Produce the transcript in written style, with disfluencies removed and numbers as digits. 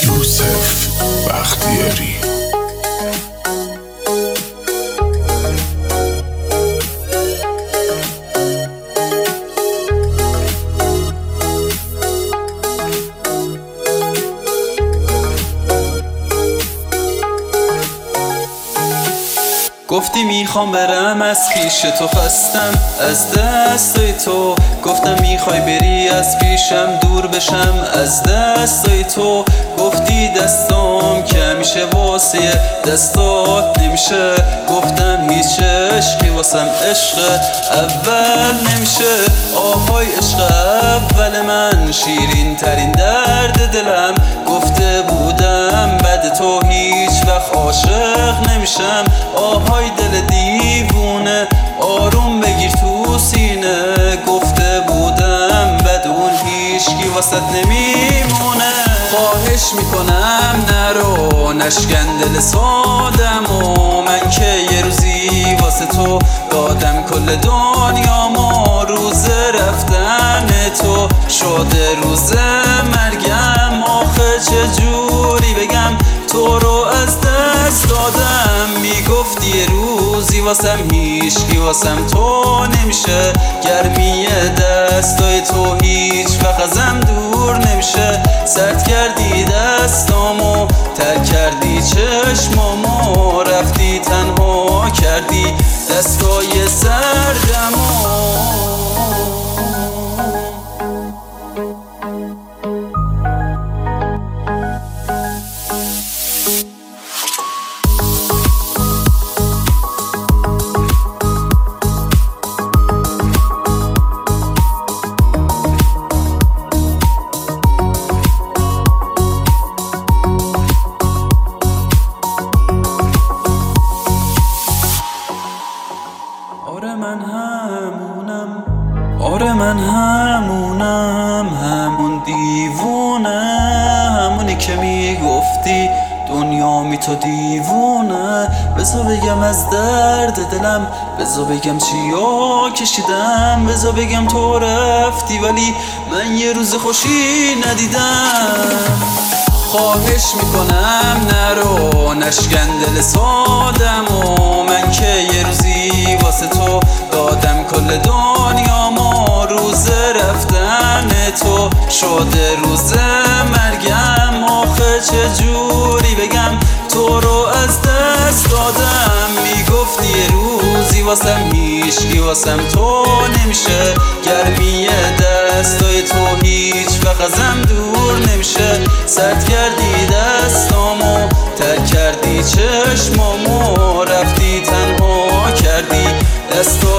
یوسف بختیاری. گفتی میخوام برم از پیش تو، خستم از دستای تو. گفتم میخوای بری از پیشم، دور بشم از دستای تو. گفتی دستام که همیشه واسه دستات نمیشه. گفتم هیچ عشقی واسم عشق اول نمیشه. آهای عشق اول من، شیرین ترین درد دلم. گفته بودم بعد تو هیچ وقت عاشق نمیشم. آهای دل دیوونه، آروم بگیر تو سینه. گفته بودم بدون هیچکی واسط نمیمونه. خواهش میکنم نرو، نشکن دل سادم. و من که یه روزی واسه تو دادم کل دنیامو. روز رفتن تو شده روز مرگم. آخه چجوری بگم تو رو از دست دادم. میگفتی یه روزی واسم هیچکی واسم تو نمیشه. گرمی دستای تو هیچ وقت ازم دور نمیشه. سرد کردی دستامو، ترک کردی چشمامو. رفتی تنها کردی دستای سردمو. آره من همونم، همون دیوونه. همونی که میگفتی دنیا می تو دیوونه. بذار بگم از درد دلم، بذار بگم چیا کشیدم. بذار بگم تو رفتی ولی من یه روز خوشی ندیدم. خواهش میکنم نرو، نشکن دل سادم. و من که یه روزی واسه تو دادم کل دنیامو. روز رفتن تو شده روز مرگم. آخه چجوری بگم تو رو از دست دادم. میگفتی یه روزی واسم هیچکی واسم تو نمیشه. گرمی دستای تو هیچ وقت ازم دور نمیشه. سرد کردی دستامو، ترک کردی چشمامو. رفتی تنها کردی دستو